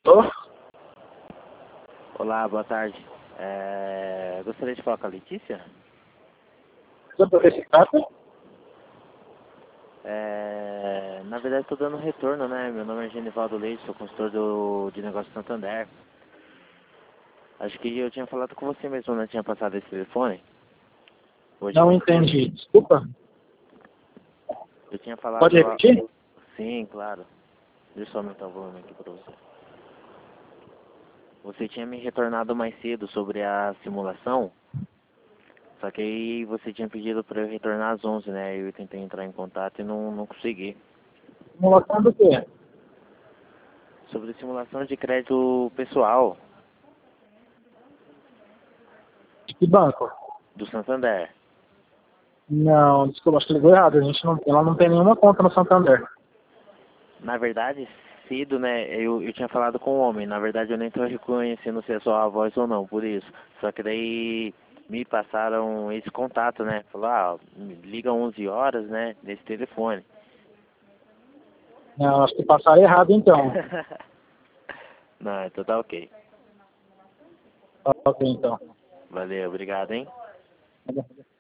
Tô? Olá, boa tarde. Gostaria de falar com a Letícia? Sobre o que se trata? Na verdade, estou dando retorno, né? Meu nome é Genivaldo Leite, sou consultor de negócio Santander. Acho que eu tinha falado com você mesmo, né? Tinha passado esse telefone. Hoje Não entendi. Desculpa. eu tinha falado... Pode repetir? Sim, claro. Deixa eu só aumentar o volume aqui para você. Você tinha me retornado mais cedo sobre a simulação, só que aí você tinha pedido para eu retornar às 11, né? Eu tentei entrar em contato e não consegui. Simulação do quê? Sobre simulação de crédito pessoal De que banco? do Santander. Não, desculpa, acho que ligou errado. Ela não tem nenhuma conta no Santander. Na verdade, cedo, né? Eu tinha falado com o homem. Na verdade, eu nem estou reconhecendo se é só a voz ou não, por isso. Só que daí me passaram esse contato, né? Falou, liga 11 horas, né? Nesse telefone. Não, acho que passaram errado então. Não, então tá ok. Ok, então. Valeu, obrigado, hein?